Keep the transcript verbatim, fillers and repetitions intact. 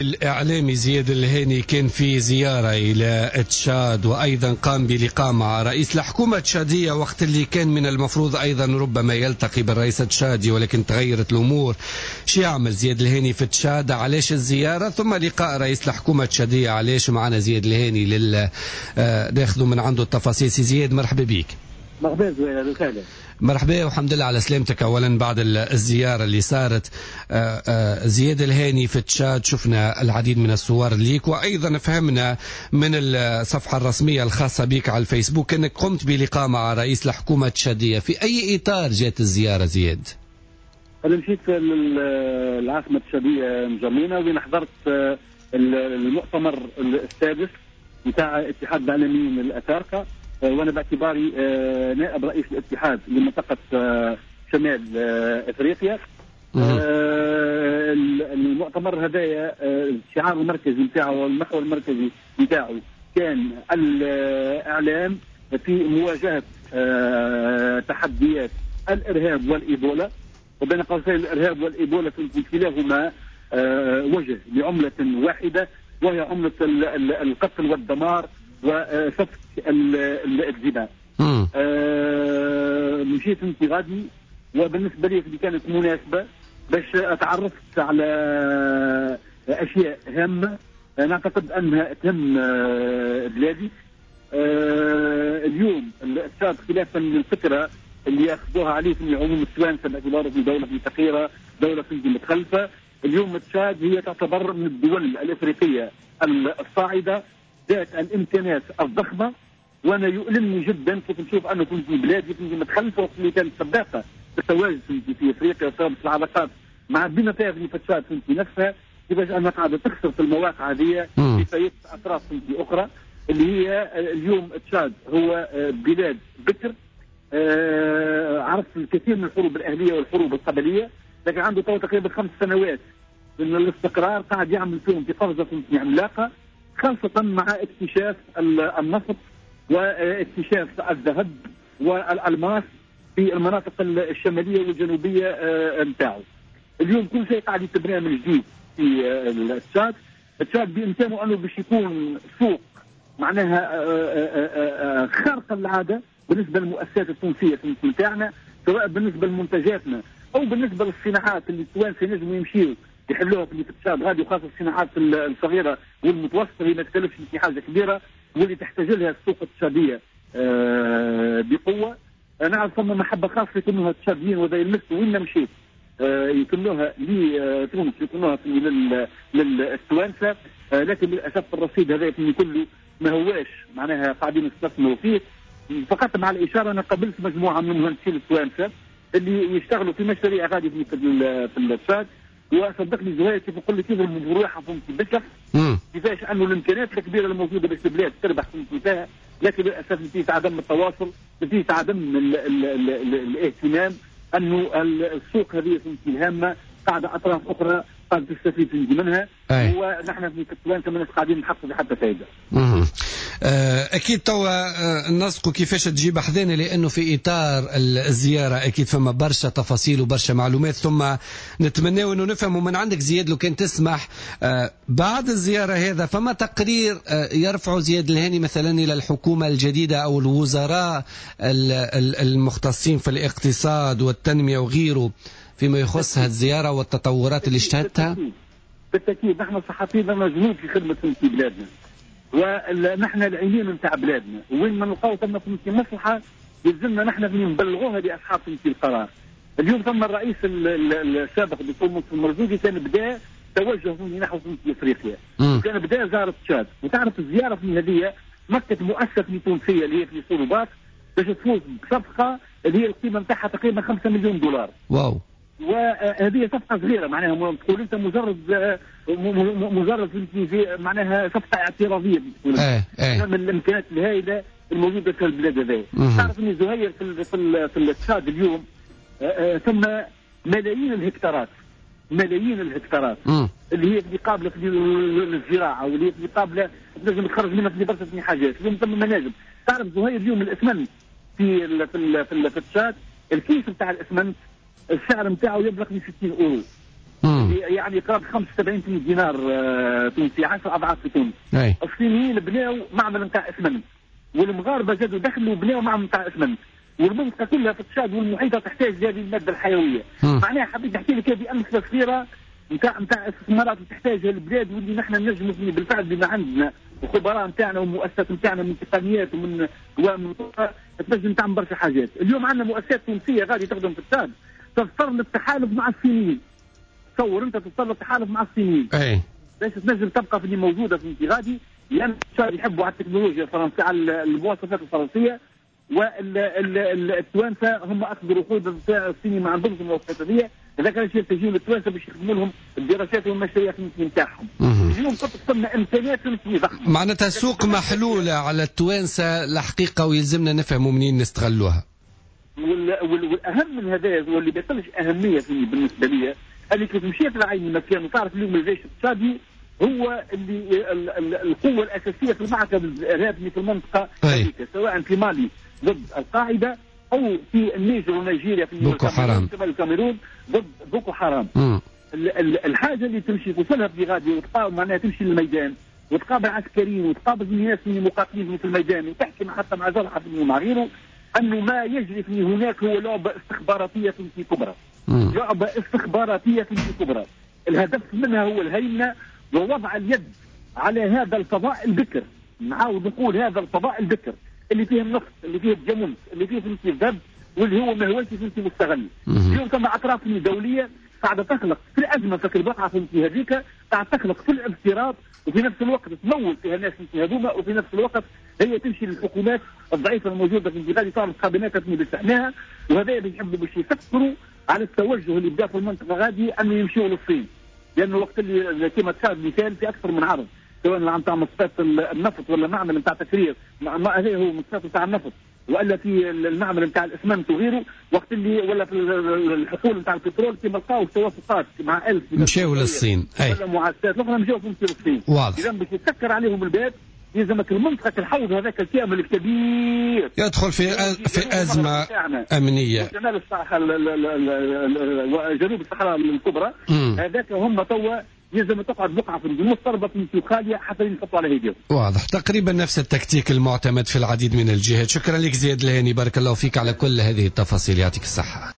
الإعلامي زياد الهاني كان في زيارة إلى تشاد وأيضا قام بلقاء مع رئيس الحكومة التشادية وقت اللي كان من المفروض أيضا ربما يلتقي بالرئيس التشادي، ولكن تغيرت الأمور. شو يعمل زياد الهاني في تشاد؟ علاش الزيارة؟ ثم لقاء رئيس الحكومة التشادية علاش؟ معنا زياد الهاني لل ناخذ من عنده التفاصيل. سي زياد مرحبا بك. مرحبا وسهلا. مرحبا والحمد لله على سلامتك. اولا بعد الزياره اللي صارت زياد الهاني في تشاد شفنا العديد من الصور ليك، وايضا فهمنا من الصفحه الرسميه الخاصه بك على الفيسبوك انك قمت بلقاء مع رئيس الحكومه التشاديه. في اي اطار جات الزياره زياد؟ انا مشيت العاصمه التشاديه نجمينا وين حضرت المؤتمر السادس بتاع اتحاد العالميين الافارقه، وانا باعتباري نائب رئيس الاتحاد لمنطقه شمال افريقيا. المؤتمر هذايا الشعار المركزي نتاعو والمحور المركزي نتاعو كان الاعلام في مواجهه تحديات الارهاب والايبولا، وبين قوسين الارهاب والايبولا كلاهما وجه لعمله واحده، وهي عمله القتل والدمار وسفك الدماء. آه مشيت انت غادي، وبالنسبه لي كانت مناسبه باش اتعرفت على اشياء هامه نعتقد انها تهم بلادي. آه اليوم التشاد خلافا للفكره اللي ياخذوها عليه في عموم التوانسه باعتباره في دوله فقيره، دوله متخلفه. اليوم التشاد هي تعتبر من الدول الافريقيه الصاعده ذات الامكانيات الضخمه، وانا يؤلمني جدا كيف نشوف انه كنت في بلادي كنت متخلفه اللي كانت سباقه بالتواجد في افريقيا وصارت العلاقات مع بما فيها في تشاد في نفسها، كيفاش انها قاعده تخسر في المواقع هذه بفايده اطراف في اخرى اللي هي اليوم تشاد هو بلاد بكر. آه عرف الكثير من الحروب الاهليه والحروب القبليه، لكن عنده تقريبا خمس سنوات من الاستقرار قاعد يعمل فيهم بقفزه عملاقه، خاصة مع اكتشاف النفط واكتشاف الذهب والألماس في المناطق الشمالية والجنوبية نتاعو. اليوم كل شيء قاعد يتبنى من جديد في التشاد. التشاد بإمكانه أنه باش يكون سوق معناها خارق العادة بالنسبة للمؤسسات التونسية نتاعنا، سواء بالنسبة لمنتجاتنا أو بالنسبة للصناعات اللي التوانسة ينجموا يمشيوا يحلوها في التشاد غادي، وخاصه الصناعات الصغيره والمتوسطه اللي ما تكلفش في حاجه كبيره واللي تحتاج لها السوق التشاديه آه بقوه. انا اعرف ثم محبه خاصه يكونوها التشاديين وذا يلمسوا وين مشيت آه يكونوها لتونس يكونوها للتوانسه، آه لكن للاسف الرصيد هذا كله ما هواش معناها قاعدين نستثمروا فيه. فقط مع الاشاره انا قابلت مجموعه من المهندسين التوانسه اللي يشتغلوا في مشاريع غادي في في التشاد، وصدقني زهير كيف نقول لك كيف المروحه فهمتي بشر كيفاش انه الامكانيات الكبيره الموجوده باش البلاد تربح فيها، لكن للاسف نتيجه عدم التواصل، نتيجه عدم ال ال ال ال الاهتمام انه السوق هذه الهامه قاعده اطراف اخرى قاعده تستفيد منها، ونحن في كتوان كمان قاعدين نحقق حتى فائده. اكيد توا نسقوا كيفاش تجيب حذانا، لانه في اطار الزياره اكيد فما برشا تفاصيل وبرشا معلومات، ثم نتمنى انه نفهموا من عندك زياد لو كان تسمح بعد الزياره هذا فما تقرير يرفع زياد الهاني مثلا الى الحكومه الجديده او الوزراء المختصين في الاقتصاد والتنميه وغيره فيما يخص هذه الزياره والتطورات اللي اشتهدتها؟ بالتاكيد نحن الصحفيين مجهود في خدمه في بلادنا، ونحن العينين نتاع بلادنا، وين ما نلقاو ثم في مصلحه يلزمنا نحن نبلغوها لاصحاب في القرار. اليوم ثم الرئيس السابق الدكتور منصور المرزوقي كان بدا توجه نحو في افريقيا، وكان بدا زاره تشاد، وتعرف الزياره في هذه مكه مؤسسه تونسيه اللي هي في صلوبات باش تفوز بصفقه اللي هي القيمه نتاعها تقريبا خمسة مليون دولار. واو. وهذه صفقه صغيره معناها تقول انت مجرد مجرد معناها صفقه اعتراضيه ايه ايه من الامكانيات الهائله الموجوده في البلاد هذه. تعرف ان زهير في في في التشاد اليوم ثم ملايين الهكتارات ملايين الهكتارات مم. اللي هي اللي قابله في الزراعه واللي هي قابله تنجم تخرج منها في برشا حاجات، اليوم ثم مناجم. تعرف زهير اليوم الاسمنت في ال في ال في التشاد الكيس بتاع الاسمنت السعر نتاعو يبلغ من ستين اورو. يعني قرابه خمسة وسبعين دينار تونسي، عشرة اضعاف في تونس. الصينيين بناوا معمل نتاع اسمنت، والمغاربه زادوا دخلوا وبناوا معمل نتاع اسمنت، والمنطقه كلها في التشاد والمحيطه تحتاج لهذه الماده الحيويه. معناها حبيت نحكي لك هذه امثله صغيره نتاع نتاع استثمارات تحتاجها البلاد، واللي نحن نجموا بالفعل بما عندنا وخبراء نتاعنا ومؤسسات نتاعنا من تقنيات ومن ومن تنجم تعمل برشا حاجات. اليوم عندنا مؤسسات تونسيه غادي تخدم في التشاد تضطر للتحالف مع الصينيين. تصور انت تضطر للتحالف مع الصينيين. اي باش تنجم تبقى في اللي موجوده في غادي، لان التشاد يحبوا على التكنولوجيا الفرنسيه، على المواصفات الفرنسيه، والتوانسه هم اخذوا رقود الصيني ما عندهمش المواصفات هذه، هذاك الشيء تجيو للتوانسه باش يخدموا لهم الدراسات والمشاريع نتاعهم. اليوم كنت تصنع امكانيات ضخمه. معناتها السوق محلوله على التوانسه الحقيقه، ويلزمنا نفهموا منين نستغلوها. والاهم من هذا واللي ما يقلش اهميه بالنسبه لي، اللي كنت مشيت لعين المكان وتعرف اليوم الجيش التشادي هو اللي القوه الاساسيه في المعركه الارهابي في المنطقه هذيك، سواء في مالي ضد القاعده او في النيجر ونيجيريا في بوكو حرام، شمال الكاميرون ضد بوكو حرام. م. الحاجه اللي تمشي توصلها في غادي وتقابل معناها تمشي للميدان وتقابل عسكريين وتقابل الناس اللي مقاتلين في الميدان وتحكي حتى مع جرحى ومع غيره، انه ما يجري في هناك هو لعبه استخباراتيه في كبرى. م. لعبه استخباراتيه في كبرى، الهدف منها هو الهيمنه ووضع اليد على هذا الفضاء البكر. نعاود نقول هذا الفضاء البكر اللي فيه النفط، اللي فيه الجمنت، اللي فيه فلسطين الذهب، واللي هو ما هوش فلسطين مستغل. اليوم ثم اطراف دوليه قاعده تخلق في الازمه في البقعه في هذيك، قاعده تخلق في الافتراض، وفي نفس الوقت تمول فيها الناس في هذوما، وفي نفس الوقت هي تمشي للحكومات الضعيفه الموجوده في البلاد تعمل كابينات تبني بشأنها، وهذا اللي يحبوا باش يفكروا على التوجه اللي بدا في المنطقه غادي انه يمشوا للصين، لانه وقت اللي كما تشاهد مثال في اكثر من عرض، سواء عن تاع مصفات النفط ولا معمل نتاع تكرير، ما هذا هو مصفات نتاع النفط، والا في المعمل نتاع الاسمنت وغيره، وقت اللي ولا في الحقول نتاع البترول كما لقاو توافقات مع ألف مشاو للصين، اي ولا معسكرات اخرى مشاو في الصين. واضح. اذا باش يسكر عليهم الباب يلزمك المنطقه الحوض هذاك الكامل الكبير يدخل في في ازمه امنيه. شمال الصحراء جنوب الصحراء الكبرى هذاك هم توا يلزم تقعد بقعه في النص تربط من خاليه حتى ينحطوا على هيديهم. واضح، تقريبا نفس التكتيك المعتمد في العديد من الجهات. شكرا لك زياد الهاني، بارك الله فيك على كل هذه التفاصيل، يعطيك الصحه.